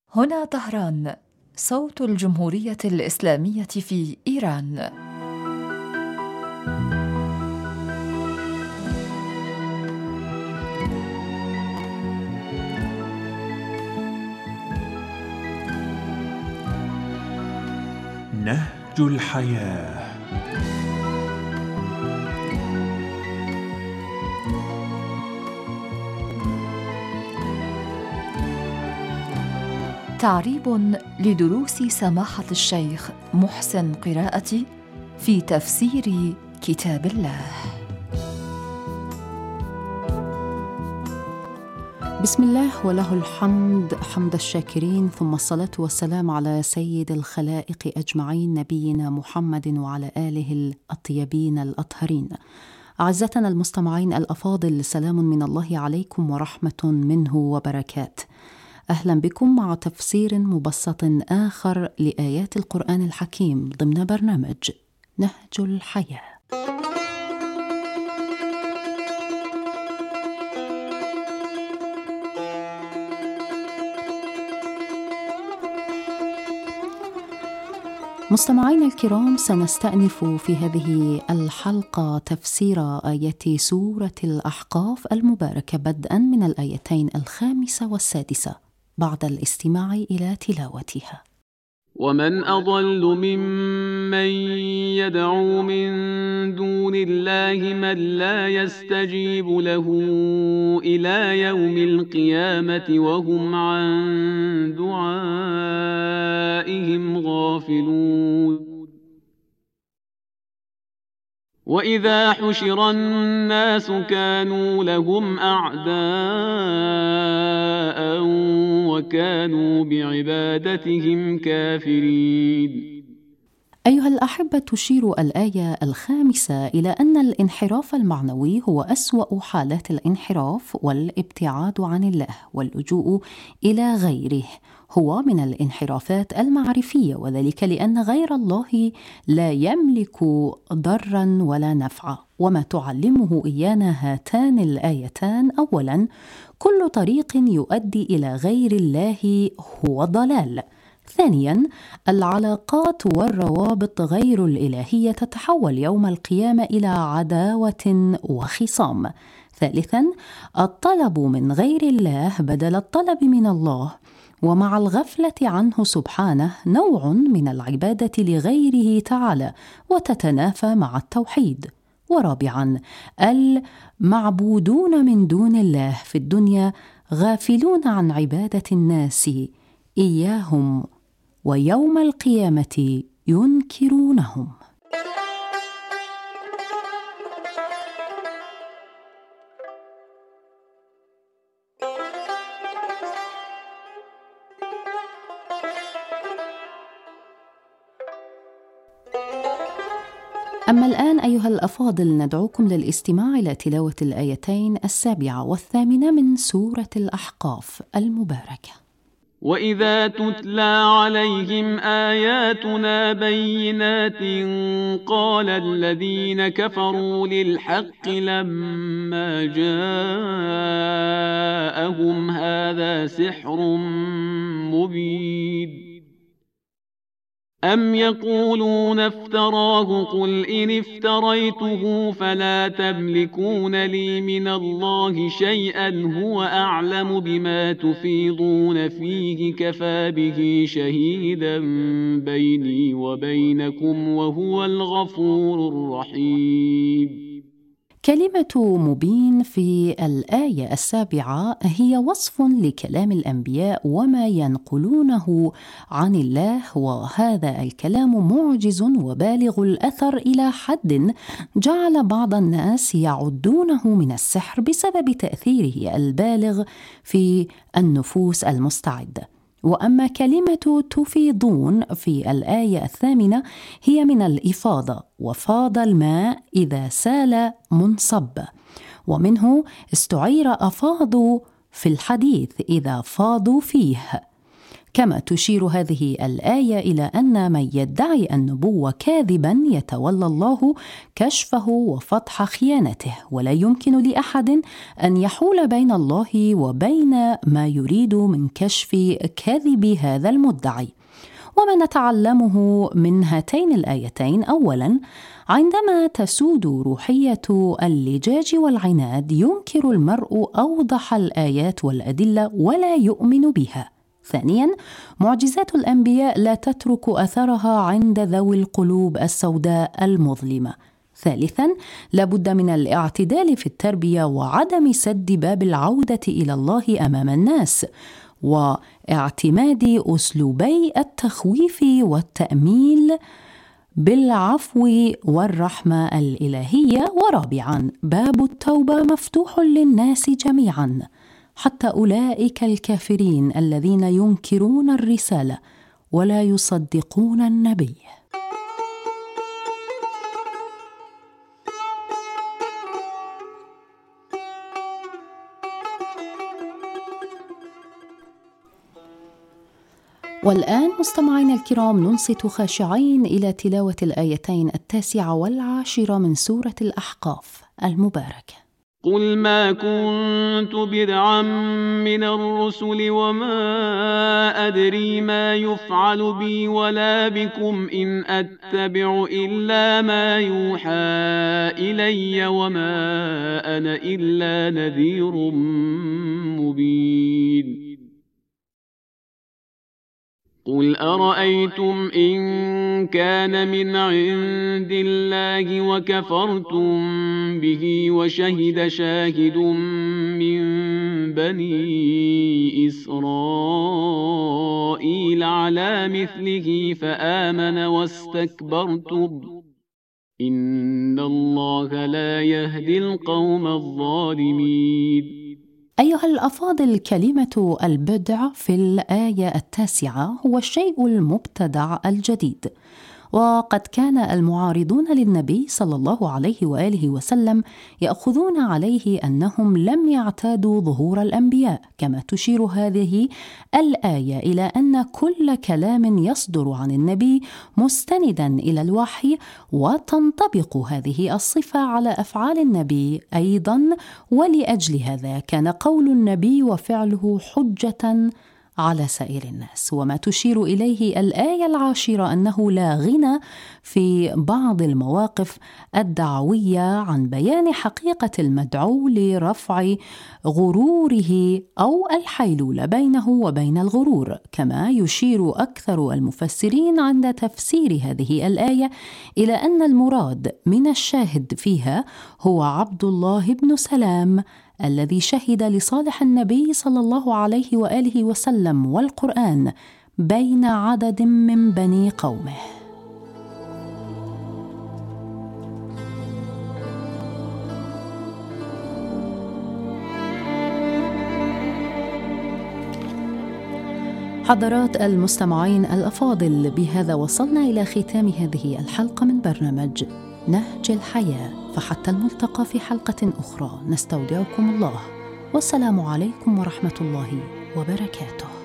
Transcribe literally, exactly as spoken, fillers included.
هنا طهران، صوت الجمهورية الإسلامية في إيران. نهج الحياة. تعريب لدروس سماحة الشيخ محسن قراءتي في تفسير كتاب الله. بسم الله وله الحمد حمد الشاكرين، ثم الصلاة والسلام على سيد الخلائق أجمعين نبينا محمد وعلى آله الطيبين الأطهرين. أعزتنا المستمعين الأفاضل، سلام من الله عليكم ورحمة منه وبركات. أهلا بكم مع تفسير مبسط آخر لآيات القرآن الحكيم ضمن برنامج نهج الحياة. مستمعينا الكرام، سنستأنف في هذه الحلقة تفسير آيات سورة الأحقاف المباركة بدءا من الآيتين الخامسة والسادسة بعد الاستماع إلى تلاوتها. ومن أضل ممن يدعو من دون الله من لا يستجيب له إلى يوم القيامة وهم عن دعائهم غافلون. وإذا حشر الناس كانوا لهم أعداء وكانوا بعبادتهم كافرين. أيها الأحبة، تشير الآية الخامسة إلى أن الانحراف المعنوي هو أسوأ حالات الانحراف، والابتعاد عن الله واللجوء إلى غيره هو من الانحرافات المعرفية، وذلك لأن غير الله لا يملك ضرا ولا نفعا. وما تعلمه إيانا هاتان الآيتان: أولا، كل طريق يؤدي إلى غير الله هو ضلال. ثانيا، العلاقات والروابط غير الإلهية تتحول يوم القيامة إلى عداوة وخصام. ثالثا، الطلب من غير الله بدل الطلب من الله، ومع الغفلة عنه سبحانه نوع من العبادة لغيره تعالى وتتنافى مع التوحيد. ورابعا، المعبودون من دون الله في الدنيا غافلون عن عبادة الناس إياهم، ويوم القيامة ينكرونهم. أما الآن أيها الأفاضل، ندعوكم للاستماع إلى تلاوة الآيتين السابعة والثامنة من سورة الأحقاف المباركة. وإذا تتلى عليهم آياتنا بينات قال الذين كفروا للحق لما جاءهم هذا سحر مبين. أم يقولون افتراه قل إن افتريته فلا تملكون لي من الله شيئا هو أعلم بما تفيضون فيه كفى به شهيدا بيني وبينكم وهو الغفور الرحيم. كلمة مبين في الآية السابعة هي وصف لكلام الأنبياء وما ينقلونه عن الله، وهذا الكلام معجز وبالغ الأثر إلى حد جعل بعض الناس يعدونه من السحر بسبب تأثيره البالغ في النفوس المستعدة. وأما كلمة تفيضون في الآية الثامنة هي من الإفاضة، وفاض الماء إذا سال منصب، ومنه استعير أفاضوا في الحديث إذا فاضوا فيه. كما تشير هذه الآية إلى أن من يدعي النبوة كاذبا يتولى الله كشفه وفتح خيانته، ولا يمكن لأحد أن يحول بين الله وبين ما يريد من كشف كذب هذا المدعي. وما نتعلمه من هاتين الآيتين: أولا، عندما تسود روحية اللجاج والعناد ينكر المرء أوضح الآيات والأدلة ولا يؤمن بها. ثانيا، معجزات الأنبياء لا تترك أثرها عند ذوي القلوب السوداء المظلمة. ثالثا، لابد من الاعتدال في التربية وعدم سد باب العودة إلى الله أمام الناس، واعتماد أسلوبي التخويف والتأميل بالعفو والرحمة الإلهية. ورابعا، باب التوبة مفتوح للناس جميعا، حتى أولئك الكافرين الذين ينكرون الرسالة ولا يصدقون النبي. والآن مستمعين الكرام ننصت خاشعين إلى تلاوة الآيتين التاسعة والعاشرة من سورة الأحقاف المباركة. قل ما كنت بدعا من الرسل وما أدري ما يفعل بي ولا بكم إن أتبع إلا ما يوحى إلي وما أنا إلا نذير مبين. قل أرأيتم إن كان من عند الله وكفرتم به وشهد شاهد من بني إسرائيل على مثله فآمن واستكبرتم إن الله لا يهدي القوم الظالمين. أيها الأفاضل، كلمة البدع في الآية التاسعة هو الشيء المبتدع الجديد، وقد كان المعارضون للنبي صلى الله عليه وآله وسلم يأخذون عليه أنهم لم يعتادوا ظهور الأنبياء، كما تشير هذه الآية إلى أن كل كلام يصدر عن النبي مستندا إلى الوحي، وتنطبق هذه الصفة على أفعال النبي أيضا، ولأجل هذا كان قول النبي وفعله حجة على سائر الناس. وما تشير إليه الآية العاشرة أنه لا غنى في بعض المواقف الدعوية عن بيان حقيقة المدعو لرفع غروره أو الحيلولة بينه وبين الغرور، كما يشير أكثر المفسرين عند تفسير هذه الآية إلى أن المراد من الشاهد فيها هو عبد الله بن سلام الذي شهد لصالح النبي صلى الله عليه وآله وسلم والقرآن بين عدد من بني قومه. حضرات المستمعين الأفاضل، بهذا وصلنا إلى ختام هذه الحلقة من برنامج نهج الحياة، فحتى الملتقى في حلقة أخرى نستودعكم الله، والسلام عليكم ورحمة الله وبركاته.